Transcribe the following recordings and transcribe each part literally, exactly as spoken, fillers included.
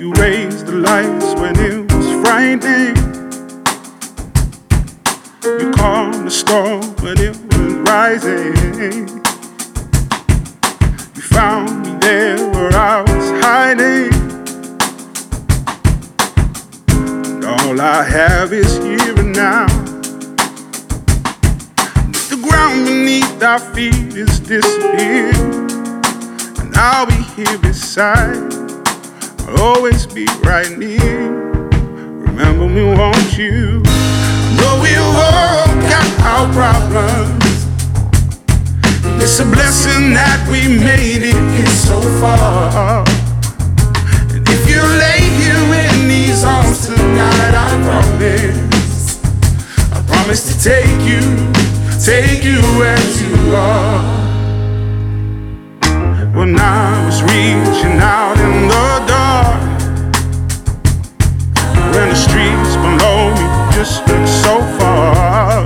You raised the lights when it was frightening. You calmed the storm when it was rising. You found me there where I was hiding. And all I have is here and now. The ground beneath our feet is disappeared, and I'll be here beside. I'll always be right near. Remember me, won't you? I know we've all got our problems. It's a blessing that we made it here so far. And if you lay here in these arms tonight, I promise, I promise to take you, take you as you are. When I was reaching out in the dark, when the streets below me just looked so far,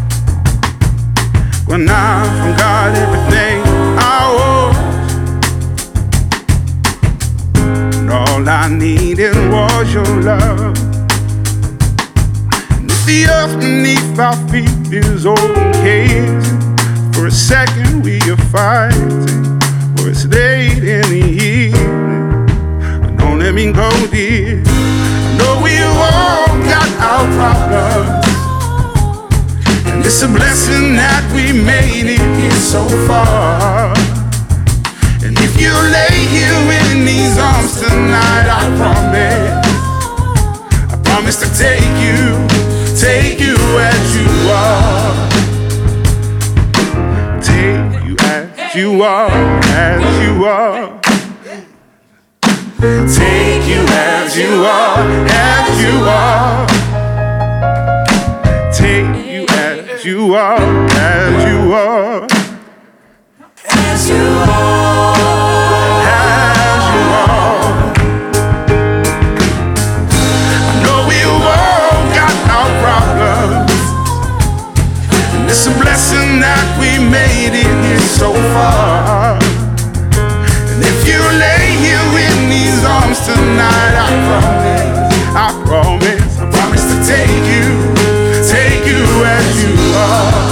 when I forgot everything I was, and all I needed was your love. And if the earth beneath our feet is open cage, for a second we are fighting, or it's late in the evening, but don't let me go, dear. I know we've all got our problems, and it's a blessing that we made it here so far. And if you lay here in these arms tonight, I promise, I promise to take you, take you as you are. Take you as you are, as you are. Take you as you are, as you are. Take you as you are, as you are. As you are, as you are. I know we've all got our problems, and it's a blessing that we made it here so far. And if you lay here in these arms tonight, I promise, I promise, I promise to take you, take you as you are.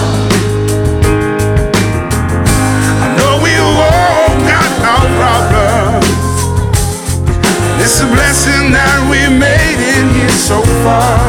I know we've all got our problems. It's a blessing that we made it here so far.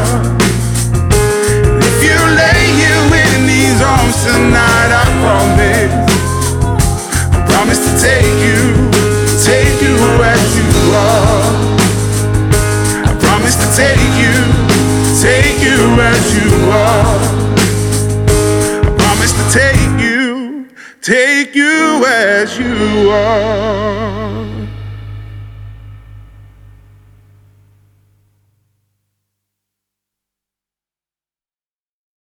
If you lay here in these arms tonight, I promise, I promise to take you, take you as you are. I promise to take you, take you as you are. I promise to take you, take you as you are.